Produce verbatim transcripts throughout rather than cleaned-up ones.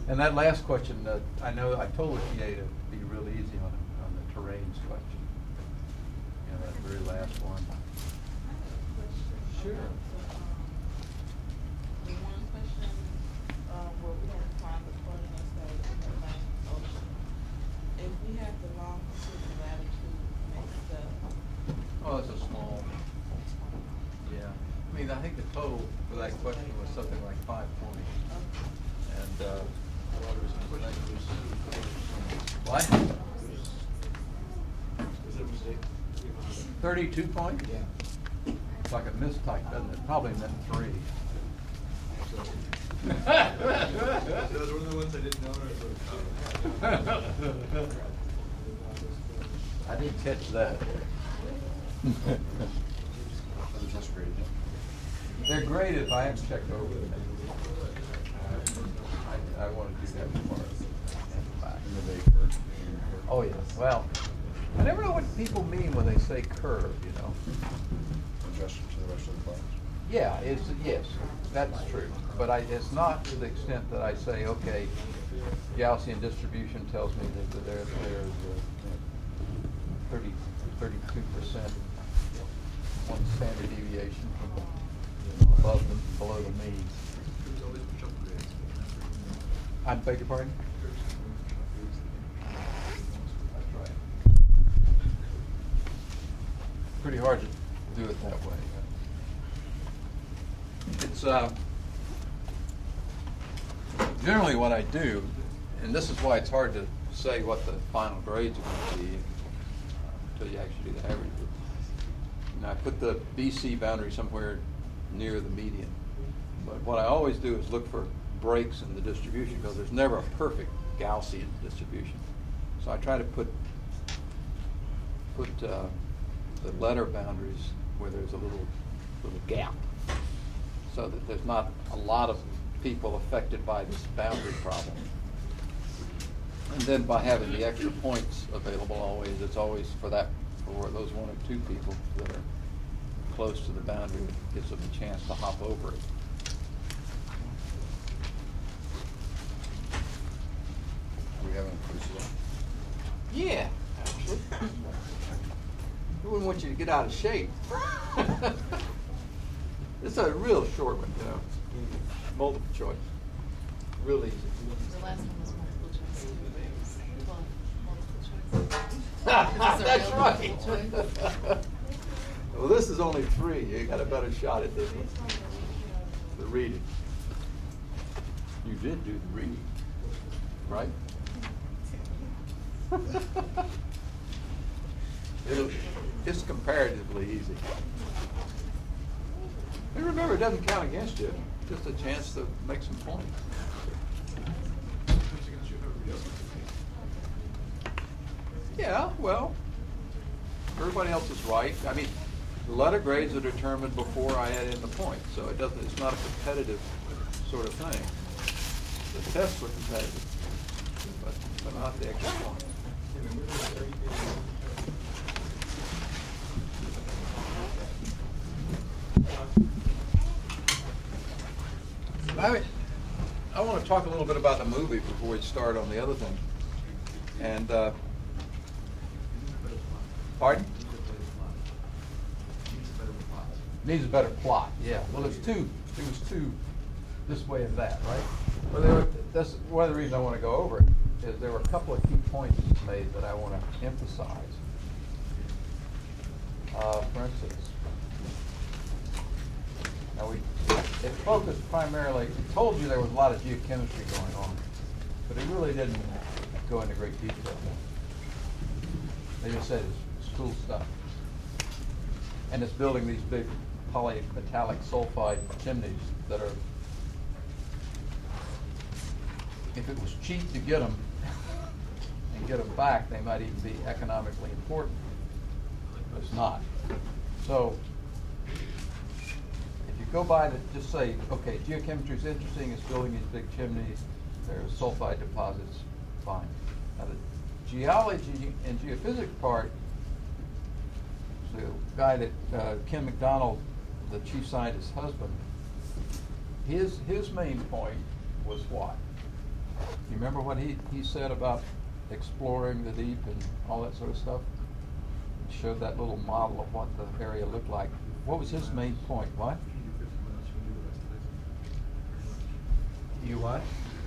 And that last question, uh, I know I told the T A to be real easy on on the terrains question. You know, that very last one. Sure. The one question, um, where we had to find the flooding and stuff in the Atlantic Ocean. If we have the longitude and latitude mixed up. Oh, it's a small. Yeah. I mean, I think the total for that question was something like five points. And uh, what? Thirty-two points? Yeah. It's like a mistype, doesn't it? Probably meant three. Those were the ones I didn't know. I didn't catch that. They're graded if I haven't checked over them. I, I want to do that before. Oh, yeah. Well, I never know what people mean when they say curve, you know. Adjusted to the rest of the class. Yeah, it's, yes, that's true. But I, it's not to the extent that I say, okay, Gaussian distribution tells me that there, there's a thirty, thirty-two percent one standard deviation from above the, below the mean. I beg your pardon? That's right. Pretty hard to do it that way. It's uh, generally what I do, and this is why it's hard to say what the final grades are going to be uh, until you actually do the average. And I put the B C boundary somewhere near the median. But what I always do is look for breaks in the distribution because there's never a perfect Gaussian distribution. So I try to put put uh, the letter boundaries where there's a little little gap, so that there's not a lot of people affected by this boundary problem. And then by having the extra points available always, it's always for that for those one or two people that are close to the boundary, it gives them a chance to hop over it. We haven't produced it. Yeah, actually. We wouldn't want you to get out of shape. It's a real short one, you know. Multiple choice. Real easy. The last one was multiple choice. Well, multiple choice. That's right. Multiple choice. Well, this is only three. You got a better shot at this one. The reading. You did do the reading, right? It'll, it's comparatively easy. And remember, it doesn't count against you. Just a chance to make some points. Yeah, well, everybody else is right. I mean, the letter grades are determined before I add in the points, so it doesn't. It's not a competitive sort of thing. The tests were competitive, but, but not the extra points. I, I want to talk a little bit about the movie before we start on the other thing. And, uh, pardon? Needs a better plot, yeah. Well, there's two, there was two this way and that, right? Well, there were, that's one of the reasons I want to go over it, is there were a couple of key points made that I want to emphasize. Uh, for instance, now we, it focused primarily, it told you there was a lot of geochemistry going on, but it really didn't go into great detail. They just said it's, it's cool stuff. And it's building these big polymetallic sulfide chimneys that are, if it was cheap to get them and get them back, they might even be economically important. But it's not. So if you go by to just say, okay, geochemistry is interesting, it's building these big chimneys, there's sulfide deposits, fine. Now the geology and geophysics part, the guy that, uh, Ken McDonald, the chief scientist's husband, his, his main point was what? You remember what he, he said about exploring the deep and all that sort of stuff? He showed that little model of what the area looked like. What was his main point? What? You what?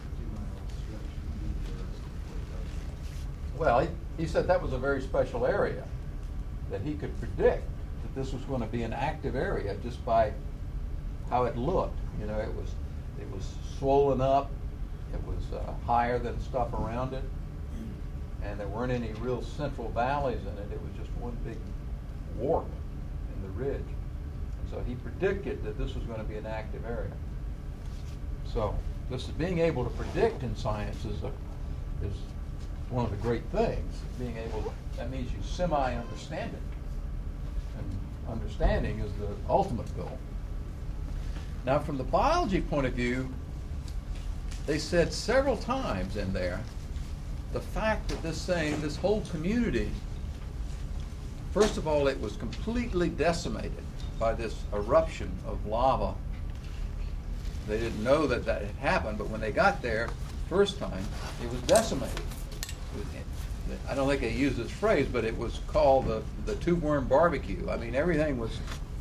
Well, he, he said that was a very special area, that he could predict that this was going to be an active area just by how it looked. You know, it was it was swollen up, it was uh, higher than stuff around it, and there weren't any real central valleys in it. It was just one big warp in the ridge. And so he predicted that this was going to be an active area. So this is being able to predict in science is a, is one of the great things. Being able to, that means you semi-understand it. And understanding is the ultimate goal. Now, from the biology point of view, they said several times in there the fact that this thing, this whole community, first of all, it was completely decimated by this eruption of lava. They didn't know that that had happened, but when they got there first time, it was decimated. It was, I don't think they used this phrase, but it was called the, the tube worm barbecue. I mean, everything was...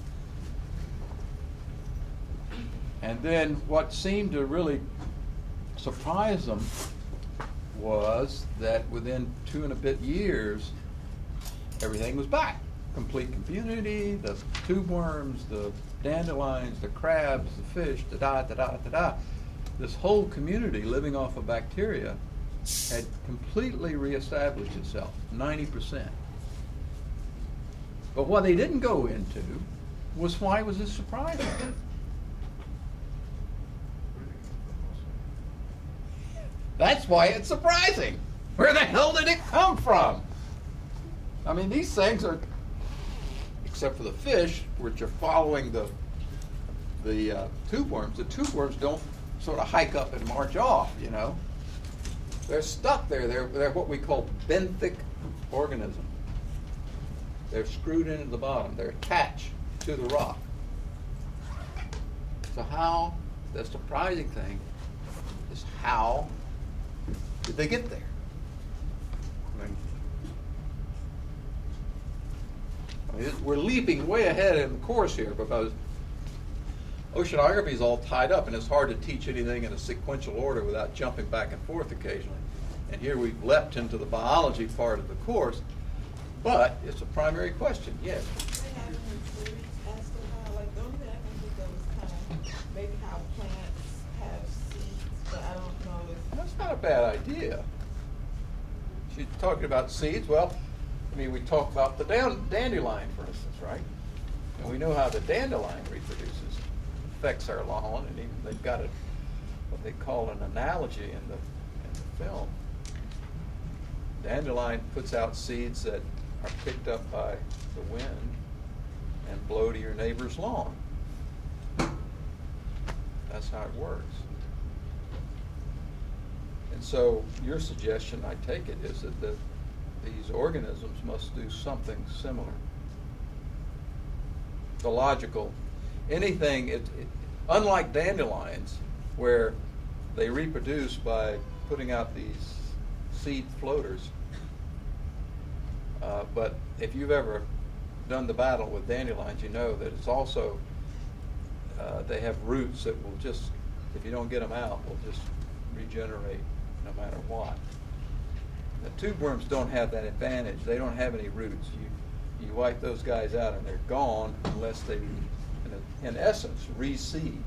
And then what seemed to really surprise them was that within two and a bit years, everything was back. Complete community, the tube worms, the dandelions, the crabs, the fish, da-da, da-da, da-da. This whole community living off of bacteria had completely reestablished itself, ninety percent. But what they didn't go into was why was this surprising? That's why it's surprising. Where the hell did it come from? I mean, these things are, except for the fish, which are following the the uh, tube worms. The tube worms don't sort of hike up and march off, you know. They're stuck there. They're, they're what we call benthic organisms. They're screwed into the bottom. They're attached to the rock. So how, the surprising thing is how did they get there? I mean, I mean, we're leaping way ahead in the course here because oceanography is all tied up, and it's hard to teach anything in a sequential order without jumping back and forth occasionally. And here we've leapt into the biology part of the course, but it's a primary question, yes. They have any theories as to how, like, the only thing I can think of is kind of maybe how plants have seeds, but I don't know if... That's not a bad idea. She's talking about seeds. Well, I mean, we talk about the dan- dandelion, for instance, right? And we know how the dandelion reproduces. Affects our lawn, and even they've got a, what they call an analogy in the, in the film. Dandelion puts out seeds that are picked up by the wind and blow to your neighbor's lawn. That's how it works. And so your suggestion, I take it, is that the, these organisms must do something similar. The logical, anything, it, it, unlike dandelions, where they reproduce by putting out these seed floaters. Uh, but if you've ever done the battle with dandelions, you know that it's also, uh, they have roots that will just, if you don't get them out, will just regenerate no matter what. The tube worms don't have that advantage. They don't have any roots. You, you wipe those guys out and they're gone unless they, in, a, in essence, reseed.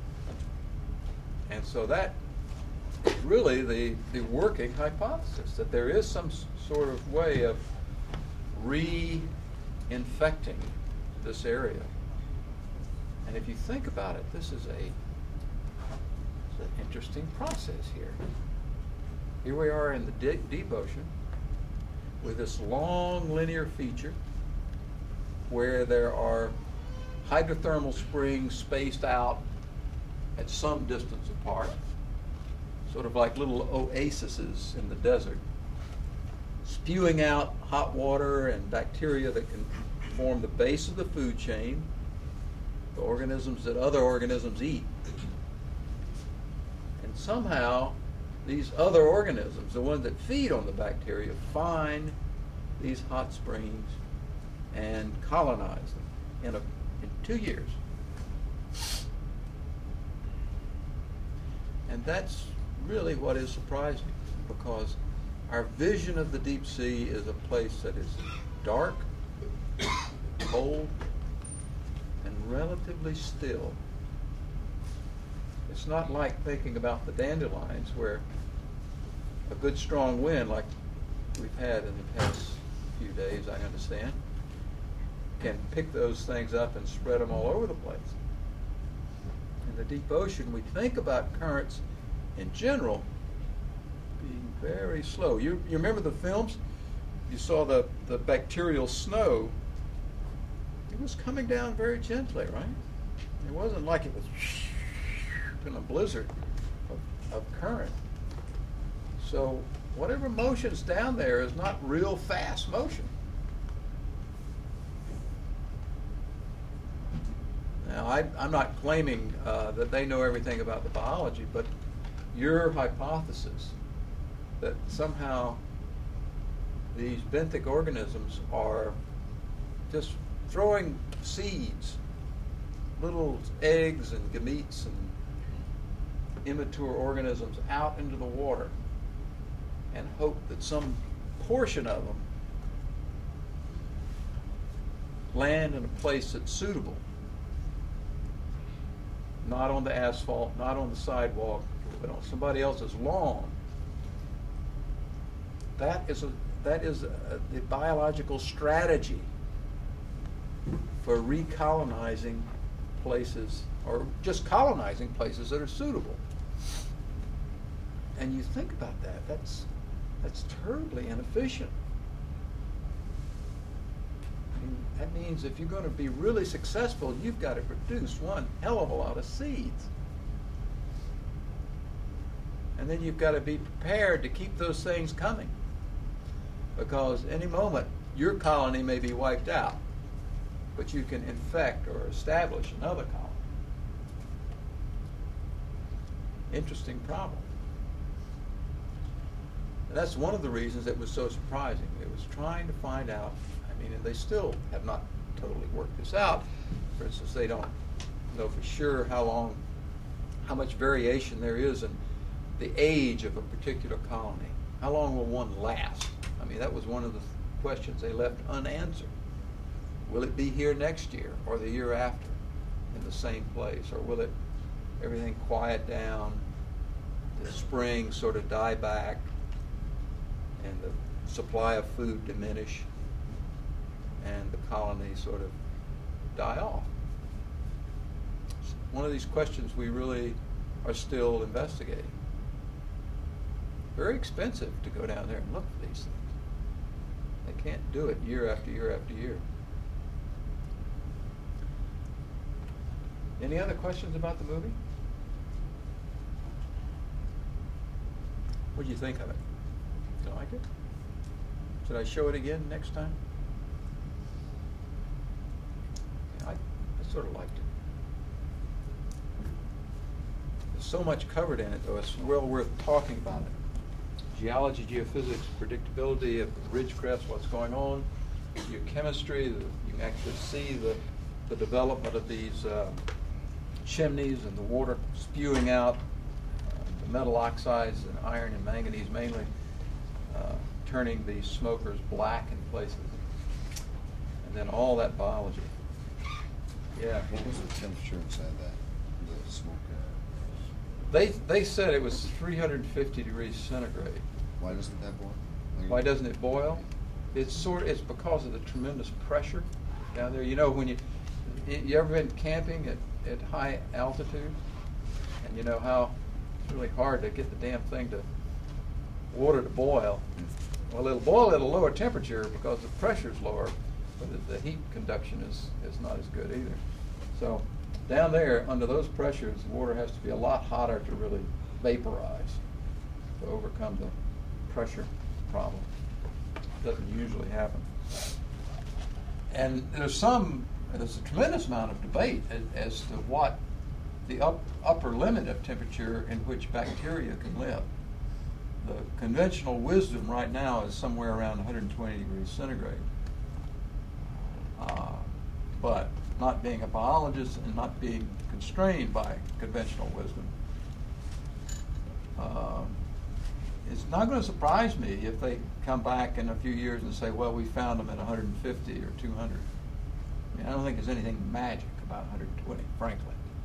And so that is really the, the working hypothesis, that there is some s- sort of way of reinfecting this area. And if you think about it, this is a it's an interesting process here. Here we are in the deep, deep ocean with this long linear feature where there are hydrothermal springs spaced out at some distance apart, sort of like little oases in the desert, spewing out hot water and bacteria that can form the base of the food chain, the organisms that other organisms eat. And somehow these other organisms, the ones that feed on the bacteria, find these hot springs and colonize them in, a, in two years. And that's really what is surprising, because our vision of the deep sea is a place that is dark, cold, and relatively still. It's not like thinking about the dandelions, where a good strong wind, like we've had in the past few days, I understand, can pick those things up and spread them all over the place. In the deep ocean, we think about currents in general being very slow. You, you remember the films? You saw the, the bacterial snow. It was coming down very gently, right? It wasn't like it was in a blizzard of, of current. So whatever motion's down there is not real fast motion. Now, I, I'm not claiming uh, that they know everything about the biology, but your hypothesis that somehow these benthic organisms are just throwing seeds, little eggs and gametes and immature organisms out into the water, and hope that some portion of them land in a place that's suitable. Not on the asphalt, not on the sidewalk, but on somebody else's lawn. That is a that is a, the biological strategy for recolonizing places, or just colonizing places that are suitable. And you think about that, that's that's terribly inefficient. I mean, that means if you're going to be really successful, you've got to produce one hell of a lot of seeds. And then you've got to be prepared to keep those things coming, because any moment your colony may be wiped out, but you can infect or establish another colony. Interesting problem. And that's one of the reasons it was so surprising. It was trying to find out, I mean, and they still have not totally worked this out. For instance, they don't know for sure how long, how much variation there is in the age of a particular colony. How long will one last? I mean, that was one of the questions they left unanswered. Will it be here next year or the year after in the same place? Or will it, everything quiet down, the springs sort of die back, and the supply of food diminish, and the colony sort of die off? It's one of these questions we really are still investigating. Very expensive to go down there and look for these things. They can't do it year after year after year. Any other questions about the movie? What do you think of it? Do you like it? Should I show it again next time? I, I sort of liked it. There's so much covered in it, though. It's well worth talking about it. Geology, geophysics, predictability of ridge crests, what's going on, geochemistry, the, you can actually see the, the development of these uh, chimneys and the water spewing out, uh, the metal oxides and iron and manganese mainly, uh, turning these smokers black in places, and then all that biology. Yeah. What was the temperature inside that, the smoke? They they said it was three hundred fifty degrees centigrade. Why doesn't that boil? Like, Why doesn't it boil? It's sort. It's because of the tremendous pressure down there. You know, when you you ever been camping at, at high altitude, and you know how it's really hard to get the damn thing to water to boil. Well, it'll boil at a lower temperature because the pressure's lower, but the, the heat conduction is is not as good either. So down there, under those pressures, the water has to be a lot hotter to really vaporize, to overcome the pressure problem. It doesn't usually happen. And there's some, there's a tremendous amount of debate as, as to what the up, upper limit of temperature in which bacteria can live. the conventional wisdom right now is somewhere around one hundred twenty degrees centigrade. Uh, but not being a biologist and not being constrained by conventional wisdom, uh, it's not going to surprise me if they come back in a few years and say, well, we found them at one hundred fifty or two hundred. I mean, I don't think there's anything magic about one hundred twenty, frankly.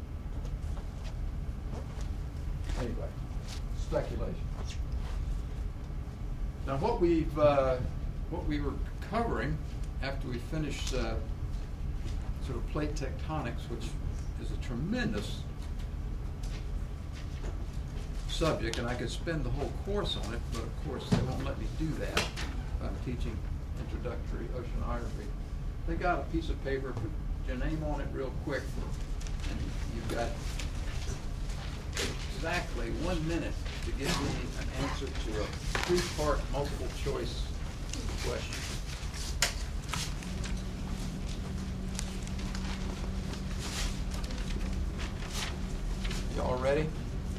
Anyway, speculation. Now, what we've uh, what we were covering after we finished uh, sort of plate tectonics, which is a tremendous subject, and I could spend the whole course on it, but of course they won't let me do that. I'm teaching introductory oceanography. They got a piece of paper, put your name on it real quick, and you've got exactly one minute to give me an answer to a three-part multiple choice question. Y'all ready?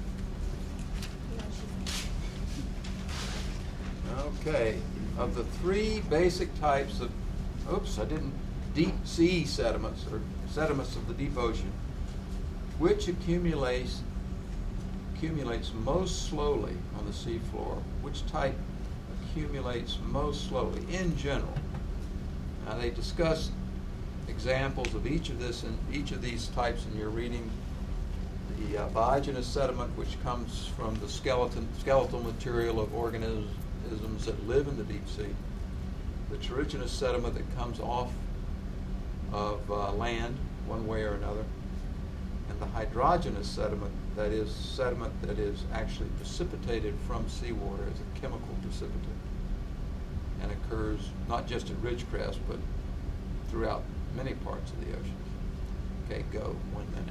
Okay. Of the three basic types of, oops, I didn't, deep sea sediments, or sediments of the deep ocean, which accumulates accumulates most slowly on the seafloor? Which type accumulates most slowly in general? Now, they discuss examples of each of this and each of these types in your reading. The uh, biogynous sediment, which comes from the skeleton skeletal material of organisms that live in the deep sea. The terrigenous sediment that comes off of uh, land one way or another. And the hydrogenous sediment, that is sediment that is actually precipitated from seawater as a chemical precipitate and occurs not just at ridgecrest but throughout many parts of the ocean. Okay, go, one minute.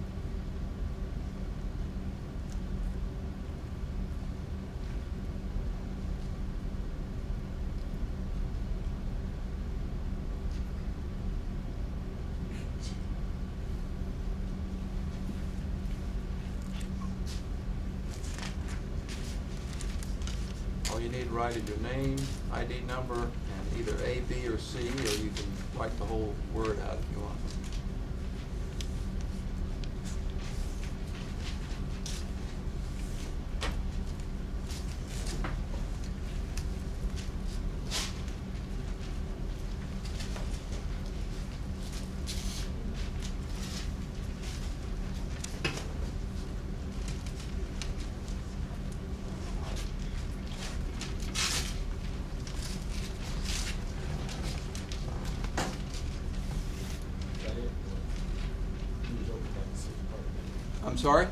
All you need to write is your name, I D number, and either A, B, or C, or you can write the whole word out if you want. I'm sorry?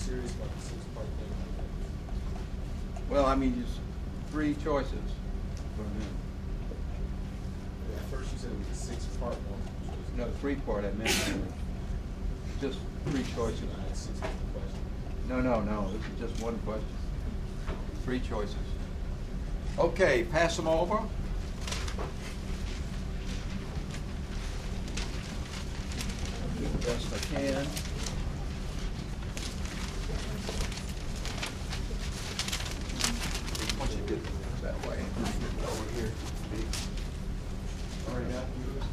Well, I mean, just three choices. Yeah, first you said it was a six-part one. No, three-part, I meant. Just three choices. I had six different questions. No, no, no, this is just one question. Three choices. Okay, pass them over. Do the best I can. Once you get that way, over here. All right, now.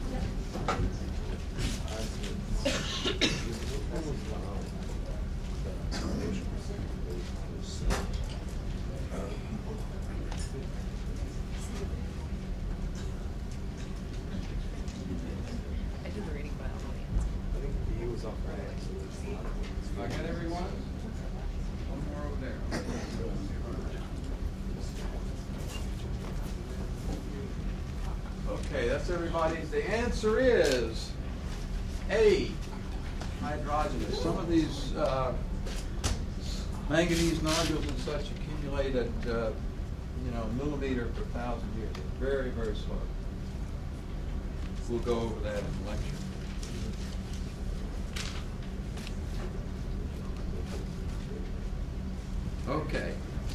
I did the reading by all I think he was off right. I got everyone? One more over there. Okay, that's everybody's. The answer is A, hydrogenous. Some of these uh, manganese nodules and such accumulate at, uh, you know, a millimeter per thousand years. They're very, very slow. We'll go over that in the lecture. Okay.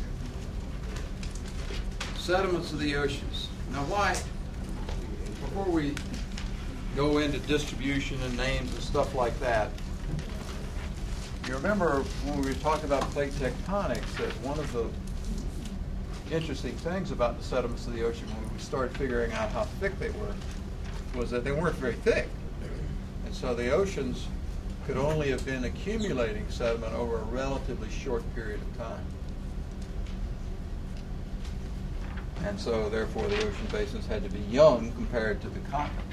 Sediments of the oceans. Now, why, before we go into distribution and names and stuff like that, you remember when we were talking about plate tectonics that one of the interesting things about the sediments of the ocean when we started figuring out how thick they were was that they weren't very thick. And so the oceans could only have been accumulating sediment over a relatively short period of time. And so therefore the ocean basins had to be young compared to the continents.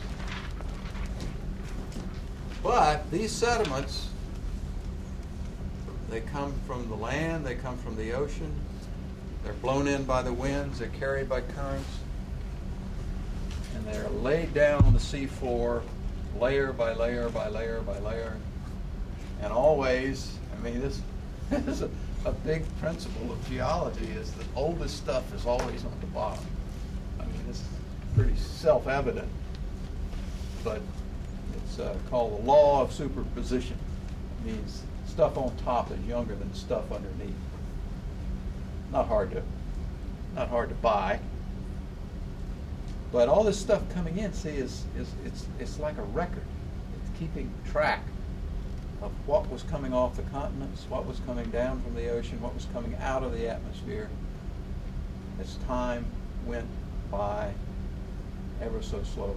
But these sediments, they come from the land, they come from the ocean, they're blown in by the winds, they're carried by currents, and they're laid down on the seafloor layer by layer by layer by layer. And always, I mean, this, this is a, a big principle of geology, is that oldest stuff is always on the bottom. I mean, this is pretty self-evident, but it's uh, called the law of superposition. It means stuff on top is younger than stuff underneath. Not hard to, not hard to buy. But all this stuff coming in, see, is, is it's it's like a record. It's keeping track of what was coming off the continents, what was coming down from the ocean, what was coming out of the atmosphere as time went by ever so slowly.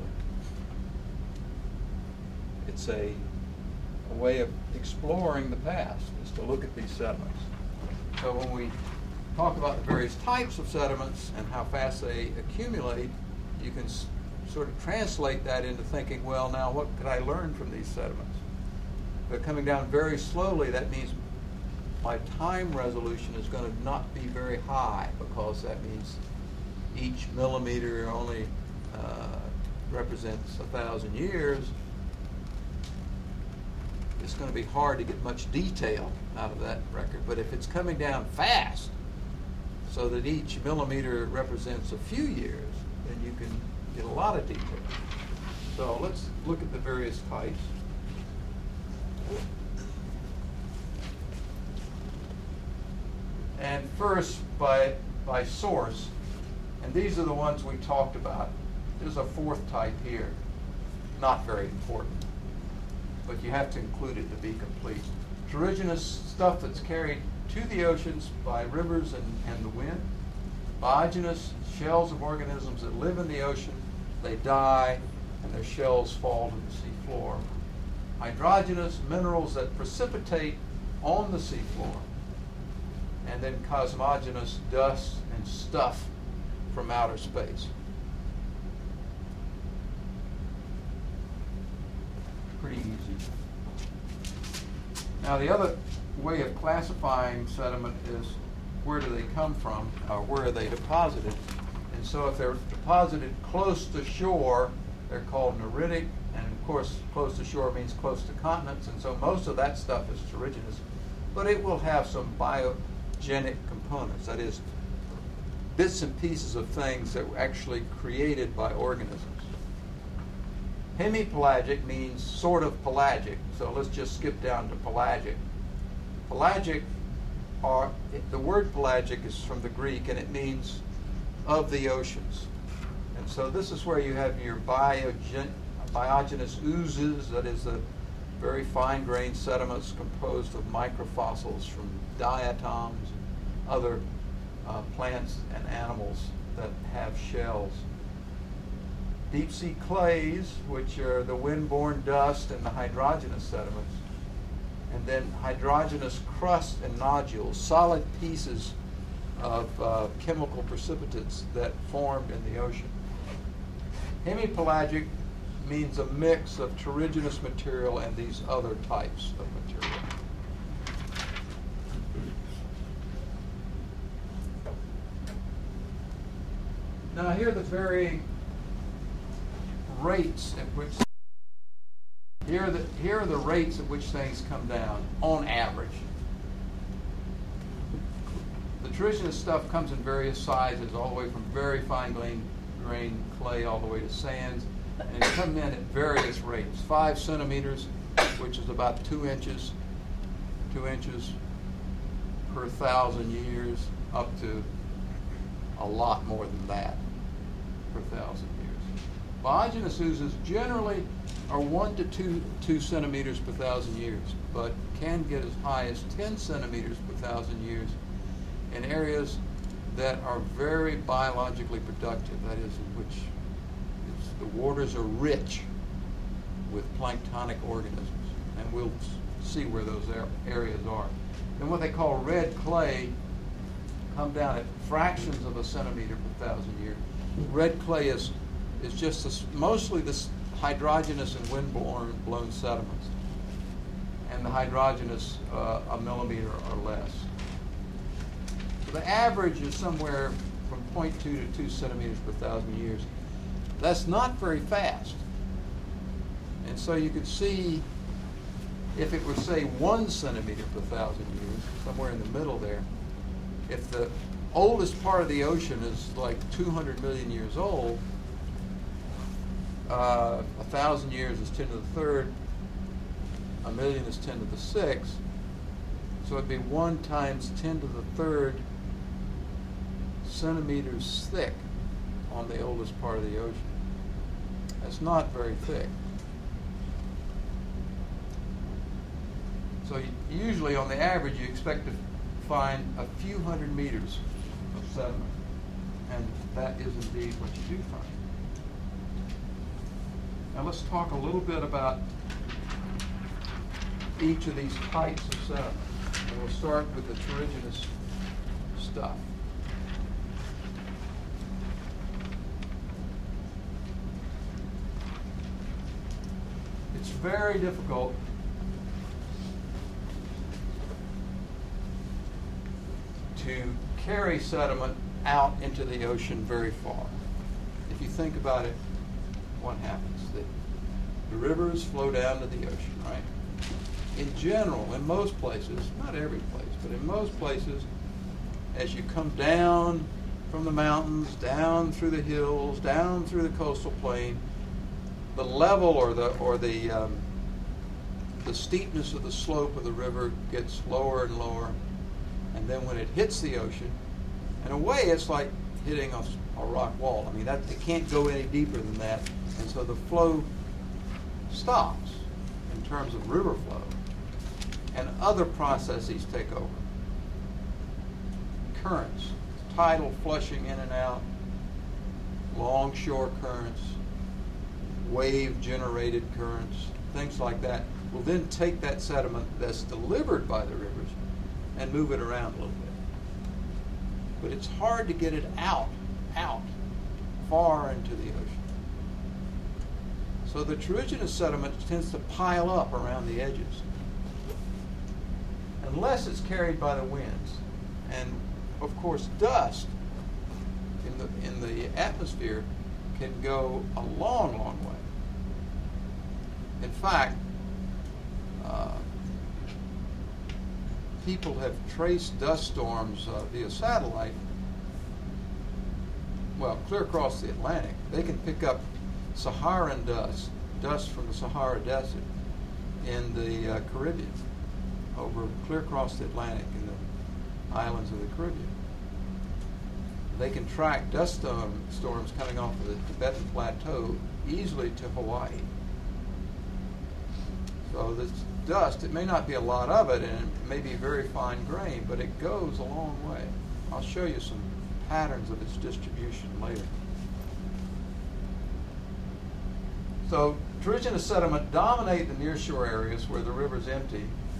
It's a, a way of exploring the past, is to look at these sediments. So when we talk about the various types of sediments and how fast they accumulate, you can s sort of translate that into thinking, well, now what could I learn from these sediments? If they're coming down very slowly, that means my time resolution is going to not be very high, because that means each millimeter only uh, represents a thousand years. It's going to be hard to get much detail out of that record. But if it's coming down fast, so that each millimeter represents a few years, then you can get a lot of detail. So let's look at the various types. And first, by, by source, and these are the ones we talked about. There's a fourth type here, not very important, but you have to include it to be complete. Terrigenous, stuff that's carried to the oceans by rivers and, and the wind. Biogenous, shells of organisms that live in the ocean, they die, and their shells fall to the sea floor. Hydrogenous, minerals that precipitate on the sea floor. And then cosmogenous, dust and stuff from outer space. Pretty easy. Now the other way of classifying sediment is where do they come from, or where are they deposited. And so if they're deposited close to shore, they're called neritic, and of course close to shore means close to continents, and so most of that stuff is terrigenous. But it will have some biogenic components, that is, bits and pieces of things that were actually created by organisms. Hemipelagic means sort of pelagic, so let's just skip down to pelagic. Pelagic, are, the word pelagic is from the Greek, and it means of the oceans. And so this is where you have your biogen, biogenous oozes, that is the very fine-grained sediments composed of microfossils from diatoms and other uh, plants and animals that have shells. Deep sea clays, which are the wind-borne dust and the hydrogenous sediments. And then hydrogenous crust and nodules, solid pieces of uh, chemical precipitates that formed in the ocean. Hemipelagic means a mix of terrigenous material and these other types of material. Now here are the varying rates at which here are the here are the rates at which things come down on average. The terrigenous stuff comes in various sizes, all the way from very fine grained grain clay all the way to sands, and it comes in at various rates. Five centimeters, which is about two inches, two inches per thousand years, up to a lot more than that per thousand years. Biogenous oozes generally are one to two, two centimeters per thousand years, but can get as high as ten centimeters per thousand years in areas that are very biologically productive, that is, in which it's, the waters are rich with planktonic organisms, and we'll see where those areas are. And what they call red clay come down at fractions of a centimeter per thousand years. Red clay is is just this, mostly this hydrogenous and wind-blown blown sediments, and the hydrogenous uh, a millimeter or less. So the average is somewhere from zero point two to two centimeters per thousand years. That's not very fast. And so you could see if it were, say, one centimeter per thousand years, somewhere in the middle there, if the oldest part of the ocean is like two hundred million years old, uh, a thousand years is ten to the third, a million is ten to the sixth, so it'd be one times ten to the third centimeters thick on the oldest part of the ocean. That's not very thick. So usually, on the average, you expect to find a few hundred meters of sediment, and that is indeed what you do find. Now let's talk a little bit about each of these types of sediment. And we'll start with the terrigenous stuff. It's very difficult to carry sediment out into the ocean very far. If you think about it, what happens? The, the rivers flow down to the ocean, right? In general, in most places, not every place, but in most places, as you come down from the mountains, down through the hills, down through the coastal plain, the level or the or the um, the steepness of the slope of the river gets lower and lower. And then when it hits the ocean, in a way it's like hitting a, a rock wall. I mean, that it can't go any deeper than that. And so the flow stops in terms of river flow. And other processes take over. Currents, tidal flushing in and out, longshore currents, wave-generated currents, things like that, will then take that sediment that's delivered by the rivers and move it around a little bit. But it's hard to get it out, out, far into the ocean. So the terrigenous sediment tends to pile up around the edges, unless it's carried by the winds. And of course, dust in the in the atmosphere can go a long, long way. In fact, uh, people have traced dust storms uh, via satellite, well, clear across the Atlantic. They can pick up Saharan dust, dust from the Sahara Desert in the uh, Caribbean, over clear across the Atlantic in the islands of the Caribbean. They can track dust storm, storms coming off of the Tibetan Plateau easily to Hawaii. So this dust, it may not be a lot of it, and it may be very fine grain, but it goes a long way. I'll show you some patterns of its distribution later. So terrigenous sediment dominate the nearshore areas where the river's empty,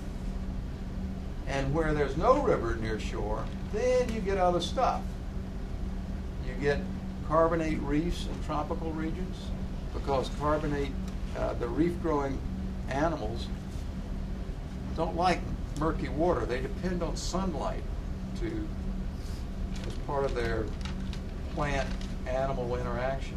and where there's no river near shore, then you get other stuff. You get carbonate reefs in tropical regions, because carbonate, uh, the reef-growing animals don't like murky water. They depend on sunlight to, as part of their plant-animal interaction.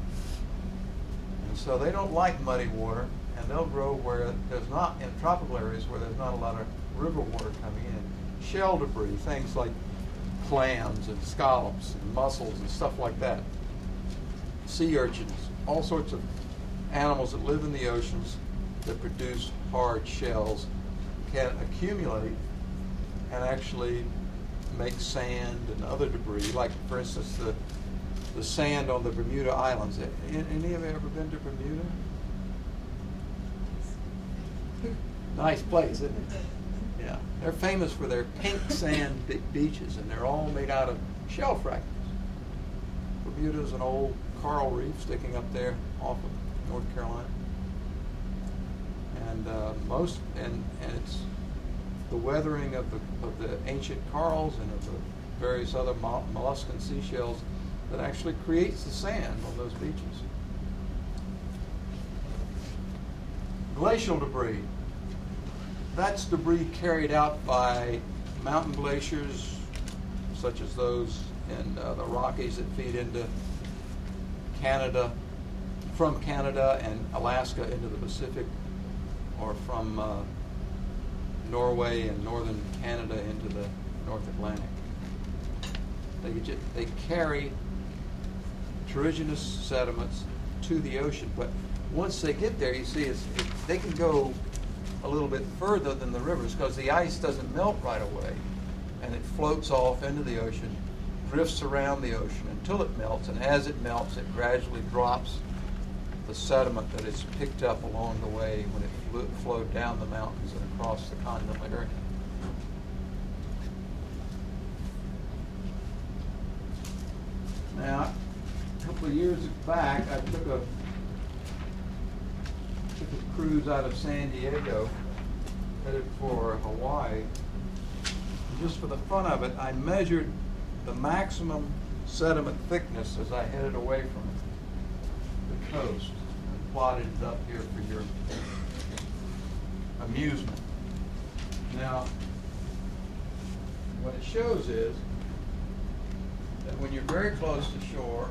And so they don't like muddy water, and they'll grow where there's not, in tropical areas where there's not a lot of river water coming in. Shell debris, things like clams and scallops and mussels and stuff like that. Sea urchins, all sorts of animals that live in the oceans that produce hard shells can accumulate and actually make sand and other debris, like, for instance, the the sand on the Bermuda Islands. Any of you ever been to Bermuda? Nice place, isn't it? Yeah, they're famous for their pink sand be- beaches, and they're all made out of shell fragments. Bermuda's an old coral reef sticking up there off of North Carolina, and uh, most and and it's the weathering of the of the ancient corals and of the various other mol- molluscan seashells that actually creates the sand on those beaches. Glacial debris. That's debris carried out by mountain glaciers, such as those in uh, the Rockies that feed into Canada, from Canada and Alaska into the Pacific, or from uh, Norway and northern Canada into the North Atlantic. They, ju- they carry terrigenous sediments to the ocean, but once they get there, you see, it's, it, they can go a little bit further than the rivers because the ice doesn't melt right away, and it floats off into the ocean, drifts around the ocean until it melts, and as it melts, it gradually drops the sediment that is picked up along the way when it flew, flowed down the mountains and across the continental area. Now, a couple of years back, I took a took a cruise out of San Diego, headed for Hawaii. And just for the fun of it, I measured the maximum sediment thickness as I headed away from the coast and plotted it up here for your amusement. Now, what it shows is that when you're very close to shore,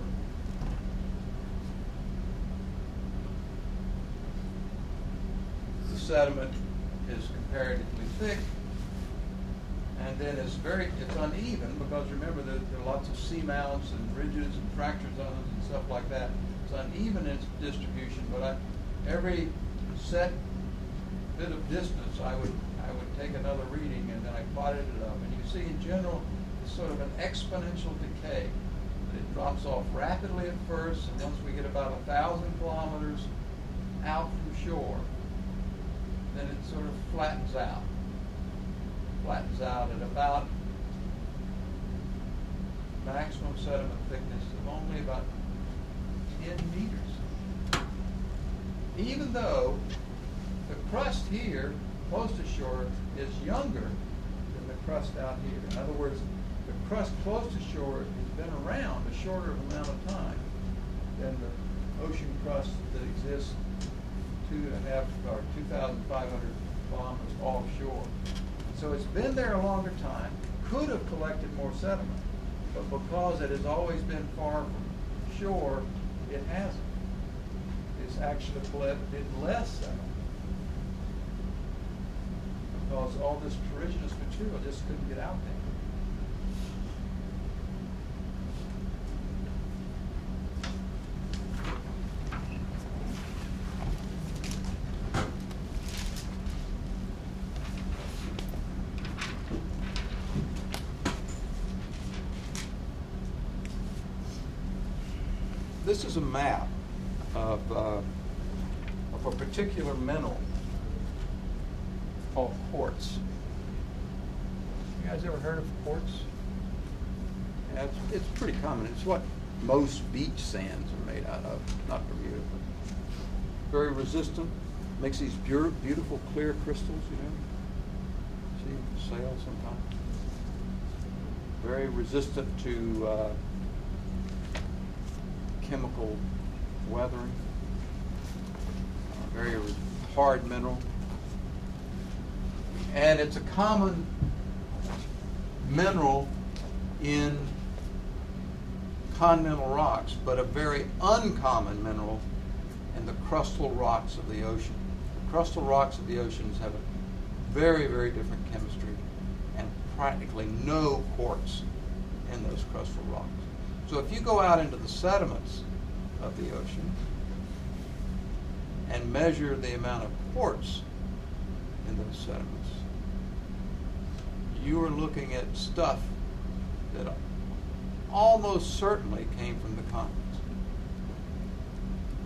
the sediment is comparatively thick, and then it's very it's uneven because remember there, there are lots of seamounts and ridges and fracture zones and stuff like that. It's uneven in its distribution, but I, every set bit of distance I would I would take another reading and then I plotted it up, and you see in general it's sort of an exponential decay. It drops off rapidly at first, and once we get about a thousand kilometers out from shore, then it sort of flattens out. Flattens out at about maximum sediment thickness of only about ten meters. Even though the crust here, close to shore, is younger than the crust out here. In other words, the crust close to shore has been around a shorter amount of time than the ocean crust that exists two and a half or two thousand five hundred kilometers offshore. So it's been there a longer time, could have collected more sediment, but because it has always been far from shore, it hasn't. It's actually collected less sediment because all this terrigenous material just couldn't get out there. This is a map of, uh, of a particular mineral called quartz. You guys ever heard of quartz? Yeah, it's, it's pretty common. It's what most beach sands are made out of, not Bermuda. Very resistant. Makes these pure, beautiful clear crystals, you know. See, sail sometimes. Very resistant to uh, chemical weathering, uh, very hard mineral, and it's a common mineral in continental rocks, but a very uncommon mineral in the crustal rocks of the ocean. The crustal rocks of the oceans have a very, very different chemistry and practically no quartz in those crustal rocks. So if you go out into the sediments of the ocean and measure the amount of quartz in those sediments, you are looking at stuff that almost certainly came from the continents.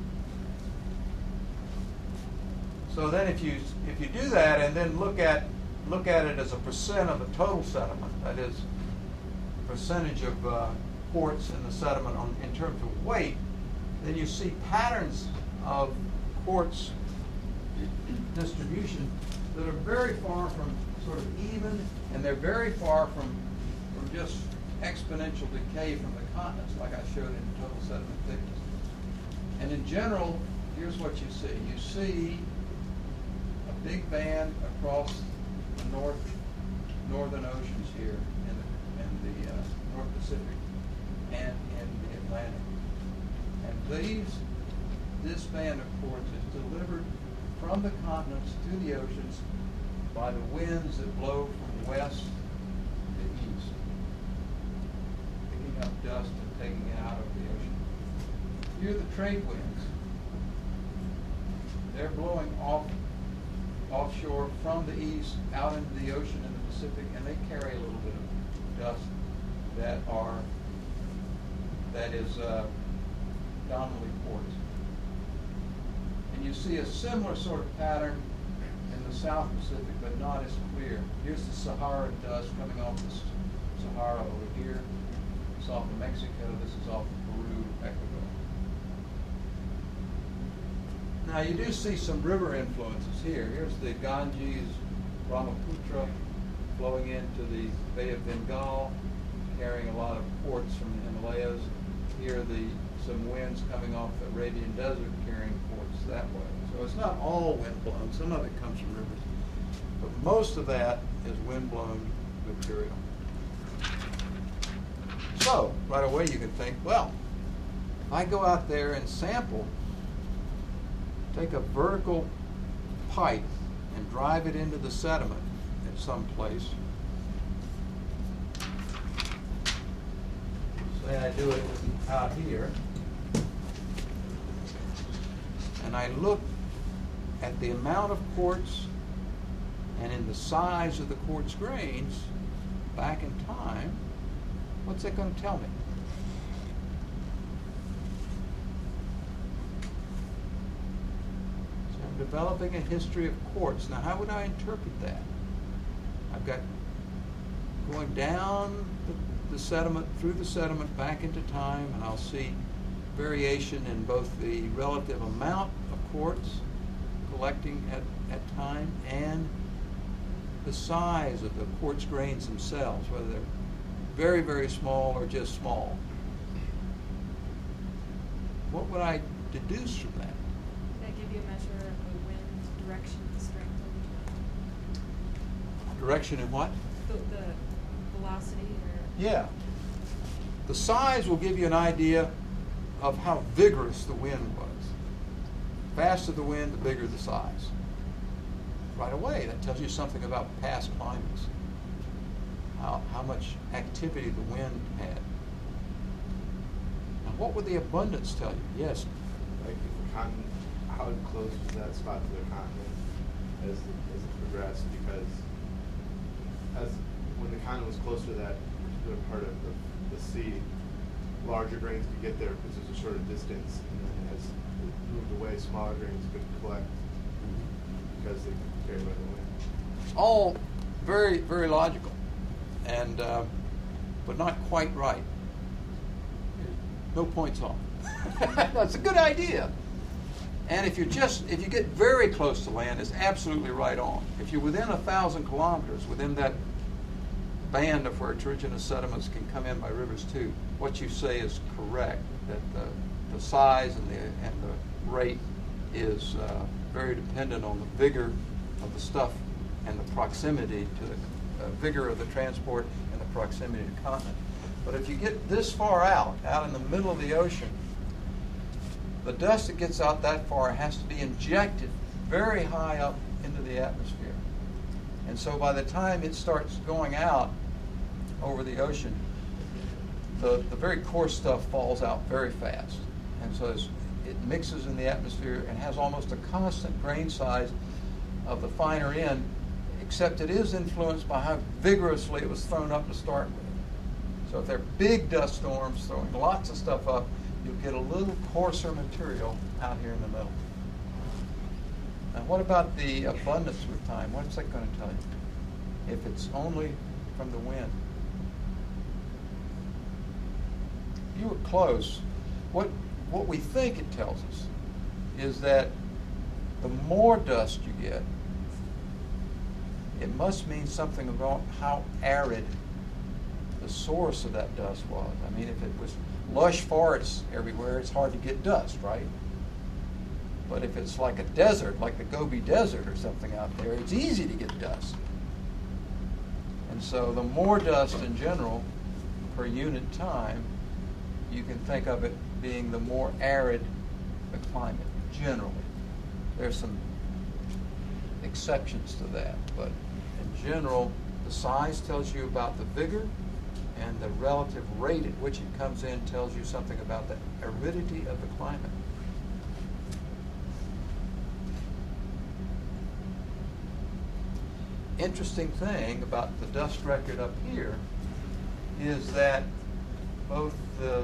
So then if you if you do that and then look at look at it as a percent of the total sediment, that is, percentage of uh, quartz in the sediment on, in terms of weight, then you see patterns of quartz distribution that are very far from sort of even, and they're very far from, from just exponential decay from the continents, like I showed in total sediment thickness. And in general, here's what you see. You see a big band across the north, northern oceans here in the, in the uh, North Pacific and in the Atlantic. And these, this band of quartz is delivered from the continents to the oceans by the winds that blow from west to east, picking up dust and taking it out of the ocean. Here are the trade winds. They're blowing off offshore from the east out into the ocean in the Pacific, and they carry a little bit of dust that are that is uh, dominantly quartz. And you see a similar sort of pattern in the South Pacific, but not as clear. Here's the Sahara dust coming off the Sahara over here. It's off of Mexico. This is off of Peru, Ecuador. Now you do see some river influences here. Here's the Ganges, Brahmaputra, flowing into the Bay of Bengal, carrying a lot of quartz from the Himalayas. Here are the some winds coming off the Arabian Desert carrying quartz that way. So it's not all wind blown. Some of it comes from rivers, but most of that is wind blown material. So right away you can think, well, if I go out there and sample, take a vertical pipe and drive it into the sediment at some place. Say I do it out here, and I look at the amount of quartz and in the size of the quartz grains back in time, what's that going to tell me? Developing a history of quartz. Now, how would I interpret that? I've got going down the, the sediment, through the sediment back into time, and I'll see variation in both the relative amount of quartz collecting at, at time and the size of the quartz grains themselves, whether they're very, very small or just small. What would I deduce from that? That give you a measure of the wind direction and strength of Direction and what? the, the velocity or Yeah. The size will give you an idea of how vigorous the wind was. Faster the wind, the bigger the size. Right away, that tells you something about past climates. How, how much activity the wind had. Now, what would the abundance tell you? Yes. Like if the continent, how close was that spot to the continent as, the, as it progressed? Because as when the continent was closer to that particular part of the, the sea, larger grains could get there because there's a shorter distance, and then as it moved away, smaller grains could collect because they could carry by the wind. It's all very, very logical, and uh, but not quite right. No points off. That's a good idea. And if you're just, if you get very close to land, it's absolutely right on. If you're within a thousand kilometers, within that band of where terrigenous sediments can come in by rivers too, what you say is correct, that the, the size and the, and the rate is uh, very dependent on the vigor of the stuff and the proximity to the uh, vigor of the transport and the proximity to the continent. But if you get this far out, out in the middle of the ocean, the dust that gets out that far has to be injected very high up into the atmosphere. And so by the time it starts going out over the ocean, the, the very coarse stuff falls out very fast. And so it's, it mixes in the atmosphere and has almost a constant grain size of the finer end, except it is influenced by how vigorously it was thrown up to start with. So if they're big dust storms throwing lots of stuff up, you'll get a little coarser material out here in the middle. Now what about the abundance with time? What's that going to tell you? if it's only from the wind. You were close. What, what we think it tells us is that the more dust you get, it must mean something about how arid the source of that dust was. I mean, if it was lush forests everywhere, it's hard to get dust, right? But if it's like a desert, like the Gobi Desert or something out there, it's easy to get dust. And so the more dust in general per unit time, you can think of it being the more arid the climate, generally. There's some exceptions to that, but in general, the size tells you about the vigor, and the relative rate at which it comes in tells you something about the aridity of the climate. Interesting thing about the dust record up here is that both the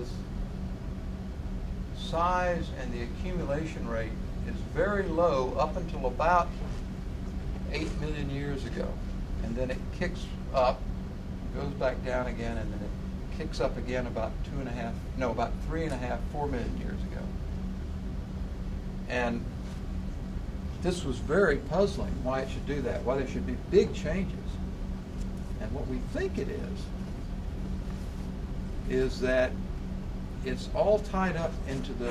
size and the accumulation rate is very low up until about eight million years ago. And then it kicks up, goes back down again, and then it kicks up again about two and a half, no, about three and a half, four million years ago. And this was very puzzling, why it should do that, why there should be big changes. And what we think it is, is that it's all tied up into the,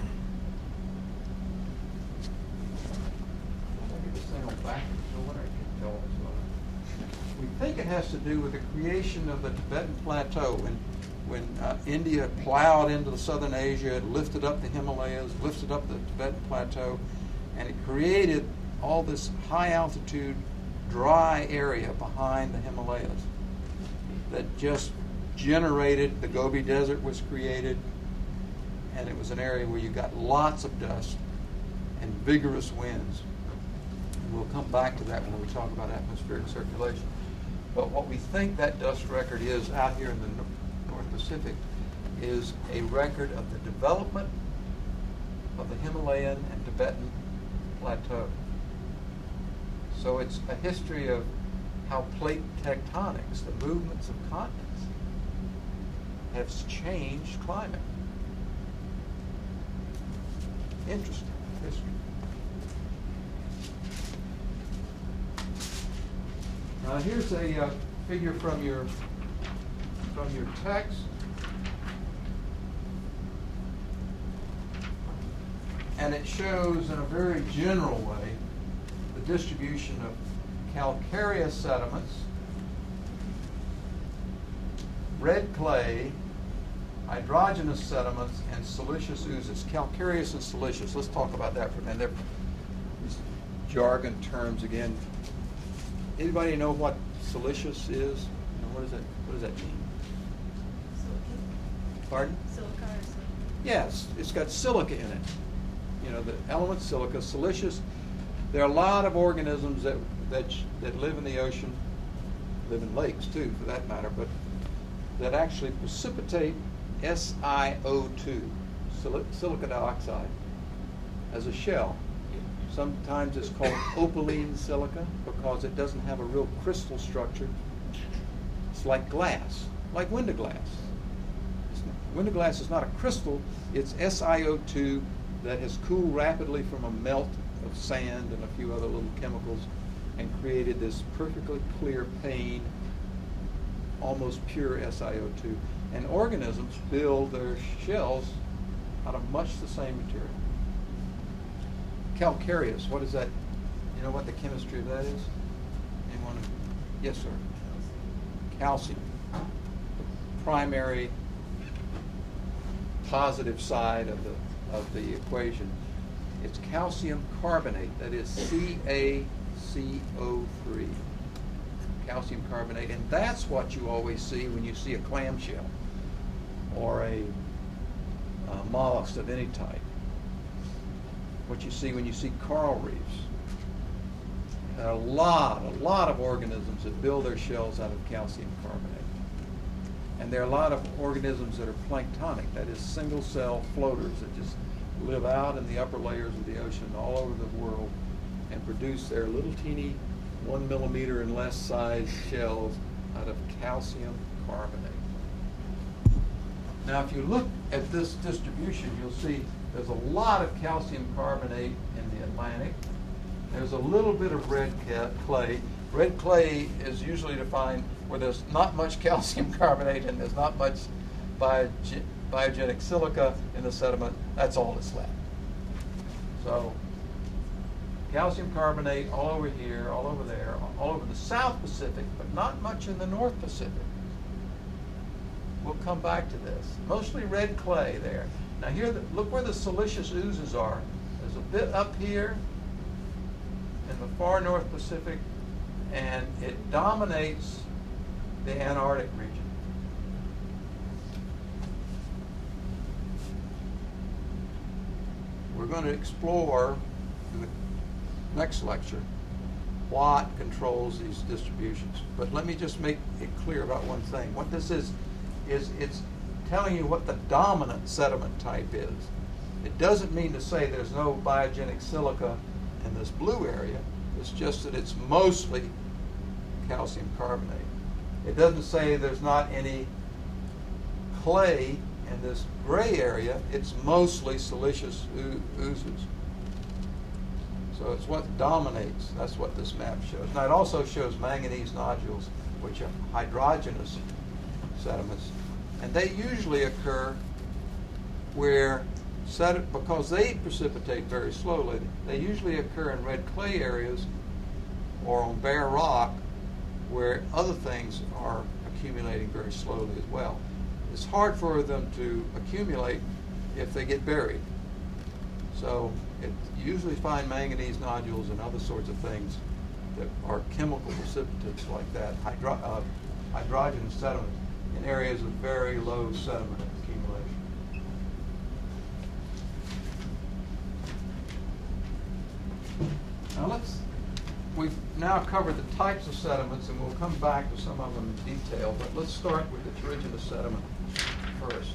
we think it has to do with the creation of the Tibetan Plateau. When, when uh, India plowed into southern Asia, it lifted up the Himalayas, lifted up the Tibetan Plateau, and it created all this high altitude, dry area behind the Himalayas that just generated, the Gobi Desert was created, and it was an area where you got lots of dust and vigorous winds. And we'll come back to that when we talk about atmospheric circulation. But what we think that dust record is out here in the North Pacific is a record of the development of the Himalayan and Tibetan plateau. So it's a history of how plate tectonics, the movements of continents, have changed climate. Interesting history. Now here's a uh, figure from your from your text. And it shows in a very general way the distribution of calcareous sediments, red clay, hydrogenous sediments, and siliceous oozes. Calcareous and siliceous. Let's talk about that for a minute. They're these jargon terms again. Anybody know what siliceous is? You know, what does that what does that mean? Silica. Pardon? Silica or silica? Yes, it's got silica in it. You know, the element silica, siliceous. There are a lot of organisms that that that live in the ocean, live in lakes too, for that matter, but that actually precipitate S i O two, sil- silica dioxide, as a shell. Sometimes it's called opaline silica because it doesn't have a real crystal structure. It's like glass, like window glass. Not, window glass is not a crystal, it's S i O two that has cooled rapidly from a melt of sand and a few other little chemicals and created this perfectly clear pane, almost pure S i O two. And organisms build their shells out of much the same material. Calcareous, what is that? You know what the chemistry of that is? Anyone? Yes, sir. Calcium. The primary positive side of the of the equation. It's calcium carbonate, that is C a C O three. Calcium carbonate, and that's what you always see when you see a clamshell or a, a mollusk of any type. What you see when you see coral reefs. There are a lot, a lot of organisms that build their shells out of calcium carbonate. And there are a lot of organisms that are planktonic, that is single cell floaters that just live out in the upper layers of the ocean all over the world and produce their little teeny one millimeter and less size shells out of calcium carbonate. Now, if you look at this distribution, you'll see there's a lot of calcium carbonate in the Atlantic. There's a little bit of red ca- clay. Red clay is usually defined where there's not much calcium carbonate and there's not much bioge- biogenic silica in the sediment. That's all that's left. So, calcium carbonate all over here, all over there, all over the South Pacific, but not much in the North Pacific. We'll come back to this. Mostly red clay there. Now here, the, look where the siliceous oozes are. There's a bit up here in the far North Pacific, and it dominates the Antarctic region. We're going to explore in the next lecture what controls these distributions. But let me just make it clear about one thing. What this is, is it's telling you what the dominant sediment type is. It doesn't mean to say there's no biogenic silica in this blue area. It's just that it's mostly calcium carbonate. It doesn't say there's not any clay in this gray area. It's mostly siliceous oo- oozes. So it's what dominates. That's what this map shows. Now it also shows manganese nodules, which are hydrogenous sediments. And they usually occur where, sed- because they precipitate very slowly, they usually occur in red clay areas or on bare rock where other things are accumulating very slowly as well. It's hard for them to accumulate if they get buried. So it, you usually find manganese nodules and other sorts of things that are chemical precipitates like that, hydro, uh, hydrogenous sediment, in areas of very low sediment accumulation. Now let's, we've now covered the types of sediments, and we'll come back to some of them in detail, but let's start with the terrigenous sediment first.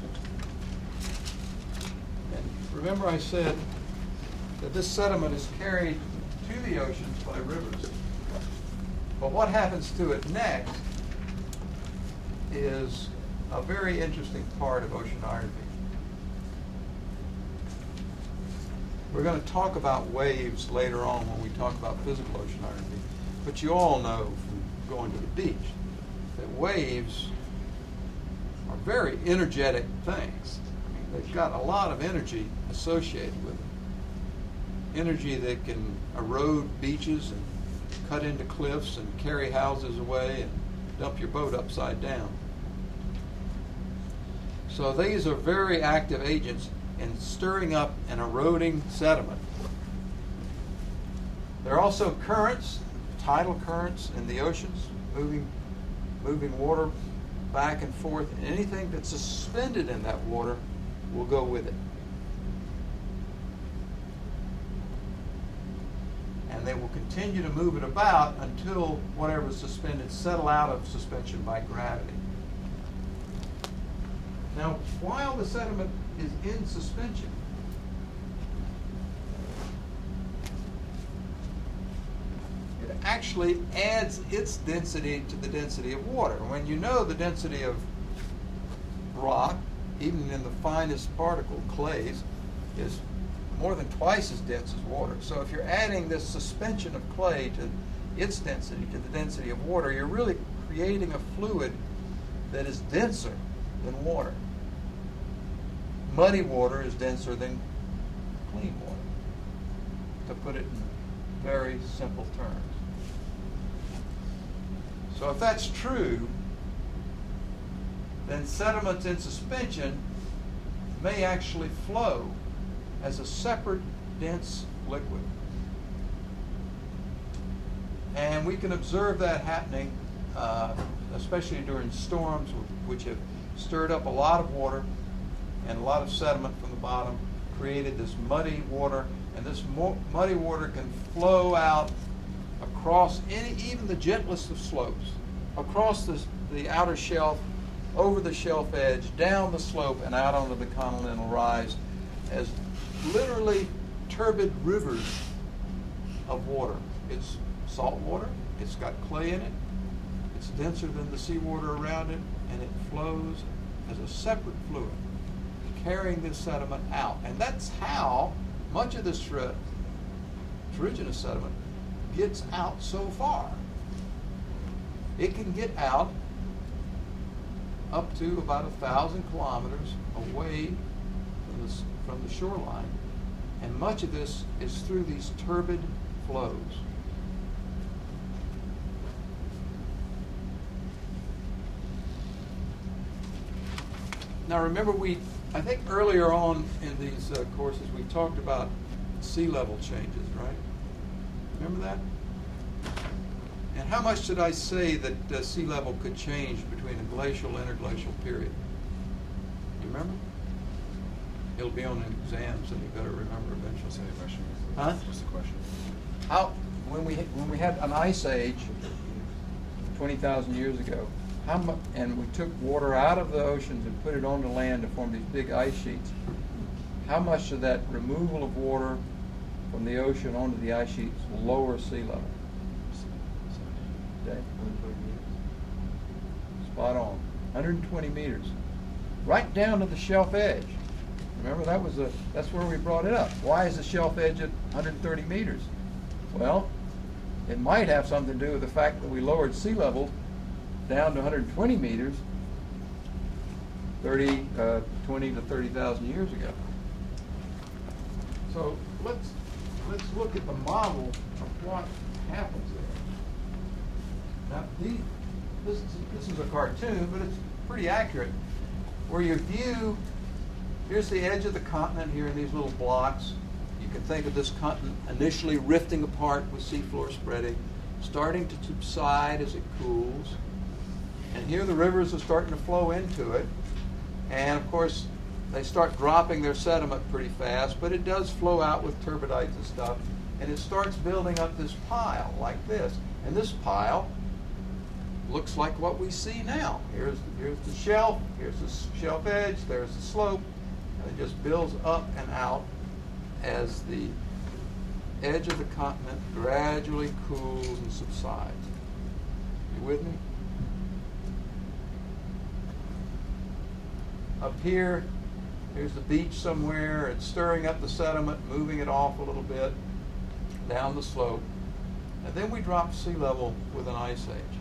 And remember I said that this sediment is carried to the oceans by rivers. But what happens to it next is a very interesting part of oceanography. We're going to talk about waves later on when we talk about physical oceanography, but you all know from going to the beach that waves are very energetic things. I mean, they've got a lot of energy associated with them. Energy that can erode beaches and cut into cliffs and carry houses away and dump your boat upside down. So these are very active agents in stirring up and eroding sediment. There are also currents, tidal currents in the oceans, moving, moving water back and forth, and anything that's suspended in that water will go with it. And they will continue to move it about until whatever is suspended settle out of suspension by gravity. Now, while the sediment is in suspension, it actually adds its density to the density of water. When you know the density of rock, even in the finest particle, clays, is more than twice as dense as water. So if you're adding this suspension of clay to its density, to the density of water, you're really creating a fluid that is denser than water. Muddy water is denser than clean water, to put it in very simple terms. So if that's true, then sediments in suspension may actually flow as a separate dense liquid. And we can observe that happening, uh, especially during storms, which have stirred up a lot of water and a lot of sediment from the bottom, created this muddy water, and this mo- muddy water can flow out across any, even the gentlest of slopes, across this, the outer shelf, over the shelf edge, down the slope, and out onto the continental rise as literally turbid rivers of water. It's salt water, It's got clay in it. It's denser than the seawater around it, and it flows as a separate fluid, carrying this sediment out. And that's how much of this ter- terrigenous sediment gets out so far. It can get out up to about a thousand kilometers away from the, from the shoreline, and much of this is through these turbid flows. Now remember, we, I think earlier on in these uh, courses we talked about sea level changes, right? Remember that? And how much did I say that uh, sea level could change between a glacial and interglacial period? You remember? It'll be on the exams, and you better remember eventually. What's the question? Huh? Just a question. How, when we when we had an ice age twenty thousand years ago, how much, and we took water out of the oceans and put it onto land to form these big ice sheets, how much of that removal of water from the ocean onto the ice sheets lower sea level? Dave? Spot on. one hundred twenty meters. Right down to the shelf edge. Remember, that was a, that's where we brought it up. Why is the shelf edge at one hundred thirty meters? Well, it might have something to do with the fact that we lowered sea level down to one hundred twenty meters thirty, uh, twenty to thirty thousand years ago. So let's let's look at the model of what happens there. Now, these, this is, this is a cartoon, but it's pretty accurate. Where you view, here's the edge of the continent here in these little blocks. You can think of this continent initially rifting apart with seafloor spreading, starting to subside as it cools. And here the rivers are starting to flow into it. And of course, they start dropping their sediment pretty fast, but it does flow out with turbidites and stuff. And it starts building up this pile like this. And this pile looks like what we see now. Here's, here's the shelf, here's the shelf edge, there's the slope, and it just builds up and out as the edge of the continent gradually cools and subsides. You with me? Up here, here's the beach somewhere. It's stirring up the sediment, moving it off a little bit down the slope. And then we drop sea level with an ice age.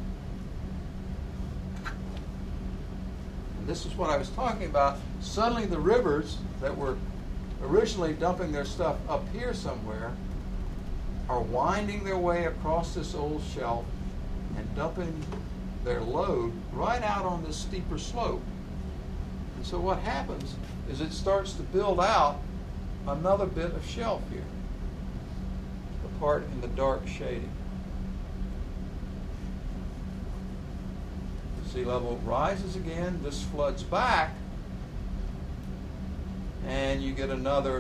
And this is what I was talking about. Suddenly the rivers that were originally dumping their stuff up here somewhere are winding their way across this old shelf and dumping their load right out on this steeper slope. And so what happens is it starts to build out another bit of shelf here, the part in the dark shading. The sea level rises again, this floods back, and you get another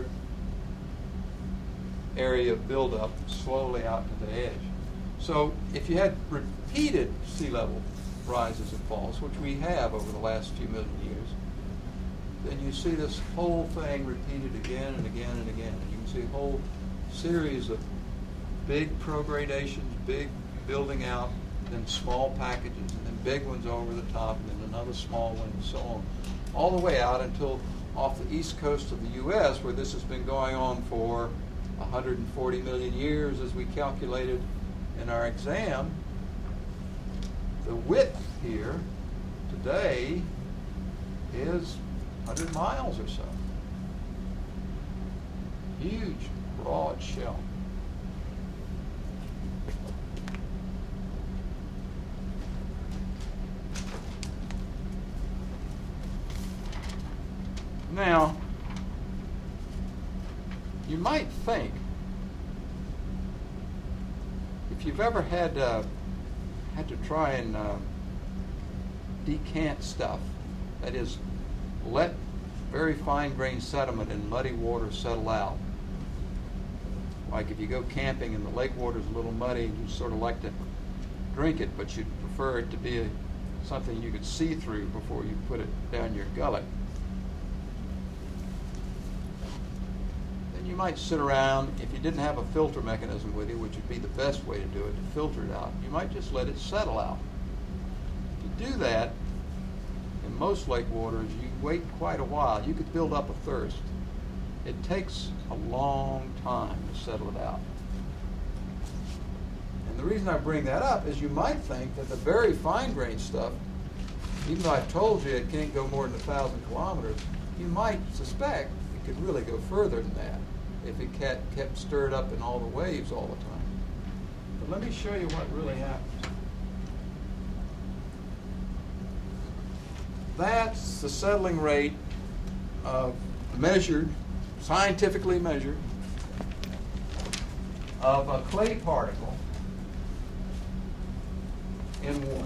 area of buildup slowly out to the edge. So if you had repeated sea level rises and falls, which we have over the last few million years, then you see this whole thing repeated again and again and again. And you can see a whole series of big progradations, big building out, then small packages, and then big ones over the top, and then another small one, and so on, all the way out until off the east coast of the U S, where this has been going on for one hundred forty million years, as we calculated in our exam. The width here today is one hundred miles or so. Huge, broad shelf. Now, you might think, if you've ever had uh, had to try and uh, decant stuff, that is, let very fine-grained sediment in muddy water settle out. Like if you go camping and the lake water is a little muddy, you sort of like to drink it, but you'd prefer it to be a, something you could see through before you put it down your gullet. Then you might sit around, if you didn't have a filter mechanism with you, which would be the best way to do it, to filter it out, you might just let it settle out. If you do that, in most lake waters, you wait quite a while. You could build up a thirst. It takes a long time to settle it out. And the reason I bring that up is you might think that the very fine-grained stuff, even though I've told you it can't go more than a thousand kilometers, you might suspect it could really go further than that if it kept, kept stirred up in all the waves all the time. But let me show you what really happens. That's the settling rate of measured, scientifically measured, of a clay particle in water.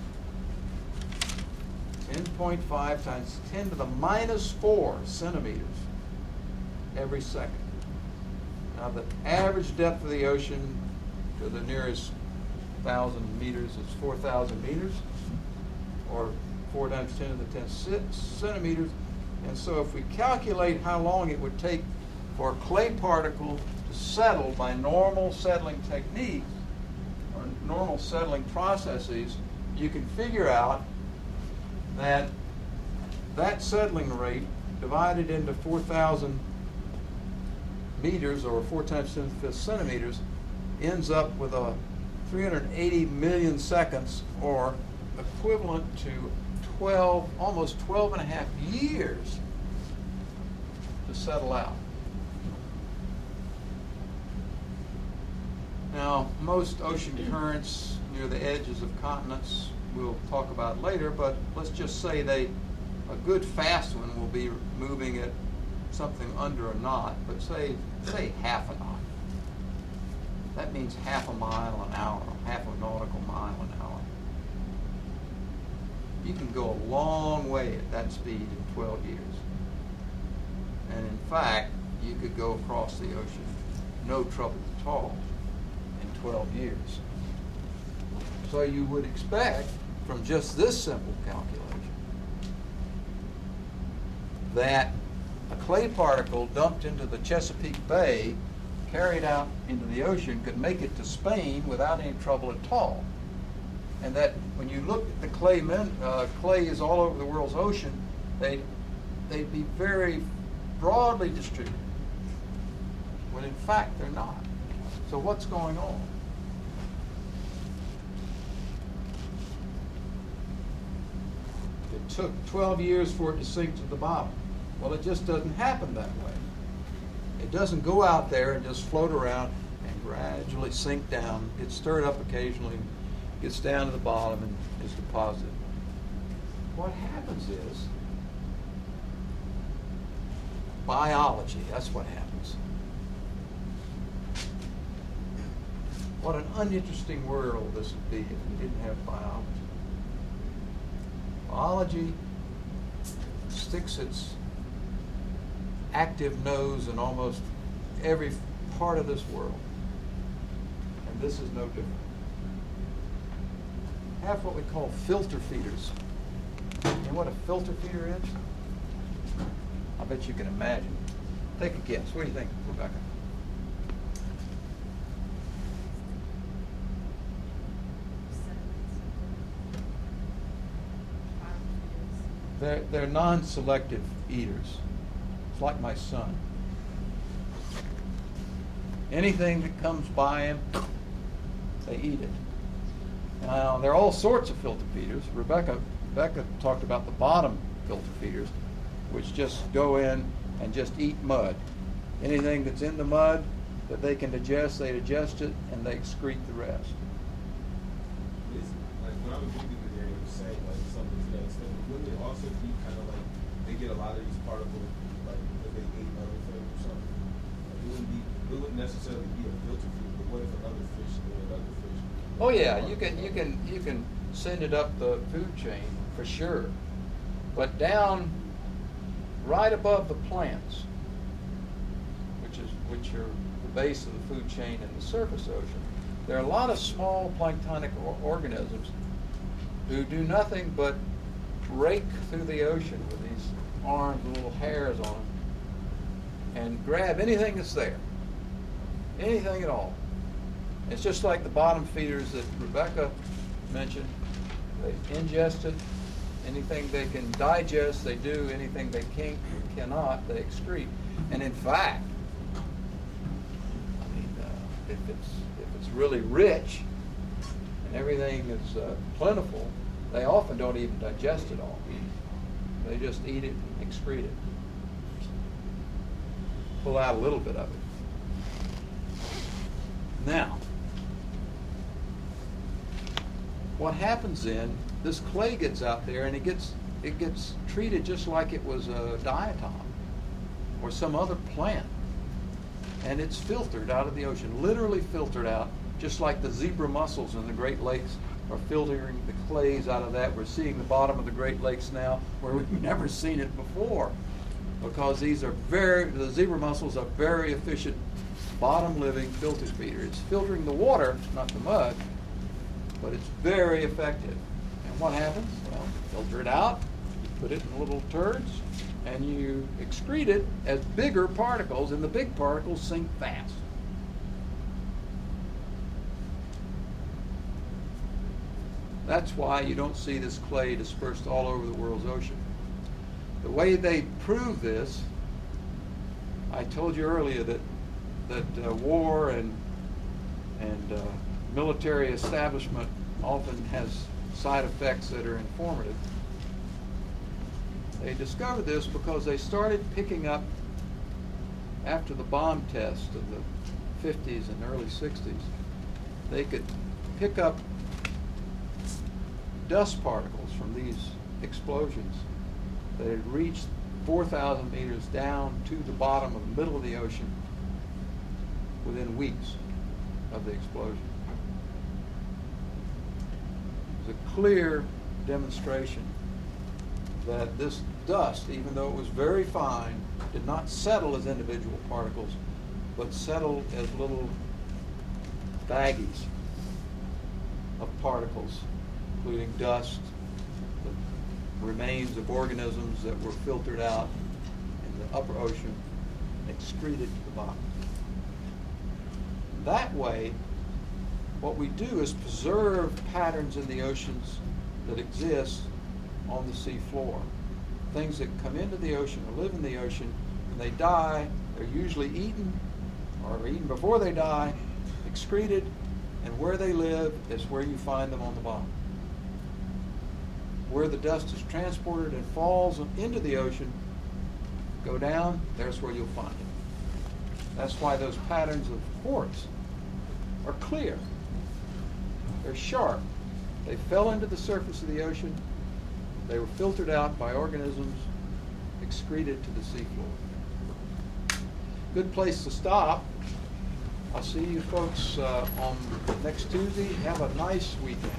ten point five times ten to the minus four centimeters every second. Now the average depth of the ocean to the nearest thousand meters is four thousand meters, or four times ten to the tenth centimeters. And so if we calculate how long it would take for a clay particle to settle by normal settling techniques or normal settling processes, you can figure out that that settling rate divided into four thousand meters, or four times ten to the fifth centimeters, ends up with a three hundred eighty million seconds, or equivalent to twelve, almost twelve and a half years to settle out. Now, most ocean currents near the edges of continents we'll talk about later, but let's just say they, a good fast one will be moving at something under a knot, but say, say half a knot. That means half a mile an hour, half a nautical mile an hour. You can go a long way at that speed in twelve years. And in fact, you could go across the ocean, no trouble at all, in twelve years. So you would expect, from just this simple calculation, that a clay particle dumped into the Chesapeake Bay, carried out into the ocean, could make it to Spain without any trouble at all. And that when you look at the clay men, uh, clays all over the world's ocean, they, they'd be very broadly distributed, when in fact they're not. So what's going on? It took twelve years for it to sink to the bottom. Well, it just doesn't happen that way. It doesn't go out there and just float around and gradually sink down, get stirred up occasionally, gets down to the bottom and is deposited. What happens is biology. That's what happens. What an uninteresting world this would be if we didn't have biology. Biology sticks its active nose in almost every part of this world. And this is no different. Have what we call filter feeders. And what a filter feeder is? I bet you can imagine. Take a guess. What do you think, Rebecca? They're, they're non-selective eaters. It's like my son. Anything that comes by him, they eat it. Now, there are all sorts of filter feeders. Rebecca, Rebecca talked about the bottom filter feeders, which just go in and just eat mud. Anything that's in the mud that they can digest, they digest it, and they excrete the rest. It's, like, when I was reading the day, it was saying like something to that extent. Wouldn't it also be kind of like they get a lot of these particles like if they ate other things or something? Like, it wouldn't be, it wouldn't necessarily be a filter feed, but what if another fish ate another fish? Oh yeah, you can you can you can send it up the food chain for sure, but down right above the plants, which is which are the base of the food chain in the surface ocean, there are a lot of small planktonic or organisms who do nothing but rake through the ocean with these arms and little hairs on them, and grab anything that's there. Anything at all. It's just like the bottom feeders that Rebecca mentioned. They ingest it. Anything they can digest, they do. Anything they can't, cannot, they excrete. And in fact, I mean, uh, if it's if it's really rich and everything is uh, plentiful, they often don't even digest it all. They just eat it and excrete it. Pull out a little bit of it. Now, what happens then, this clay gets out there and it gets it gets treated just like it was a diatom or some other plant. And it's filtered out of the ocean, literally filtered out, just like the zebra mussels in the Great Lakes are filtering the clays out of that. We're seeing the bottom of the Great Lakes now where we've never seen it before, because these are very, the zebra mussels are very efficient bottom living filter feeder. It's filtering the water, not the mud, but it's very effective. And what happens? Well, filter it out, you put it in little turds, and you excrete it as bigger particles, and the big particles sink fast. That's why you don't see this clay dispersed all over the world's ocean. The way they prove this, I told you earlier that that uh, war and and uh, military establishment often has side effects that are informative. They discovered this because they started picking up, after the bomb test of the fifties and early sixties, they could pick up dust particles from these explosions that had reached four thousand meters down to the bottom of the middle of the ocean within weeks of the explosion. It was a clear demonstration that this dust, even though it was very fine, did not settle as individual particles, but settled as little baggies of particles, including dust, the remains of organisms that were filtered out in the upper ocean and excreted to the bottom. That way, what we do is preserve patterns in the oceans that exist on the sea floor. Things that come into the ocean or live in the ocean, when they die, they're usually eaten, or eaten before they die, excreted, and where they live is where you find them on the bottom. Where the dust is transported and falls into the ocean, go down, there's where you'll find it. That's why those patterns of quartz are clear. They're sharp. They fell into the surface of the ocean. They were filtered out by organisms, excreted to the seafloor. Good place to stop. I'll see you folks uh, on next Tuesday. Have a nice weekend.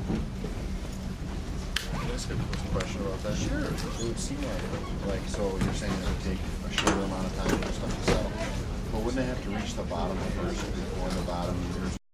Can I ask a quick question about that? Sure. It would seem like, like, so you're saying it would take a shorter amount of time for stuff to settle, but wouldn't they have to reach the bottom first before the bottom?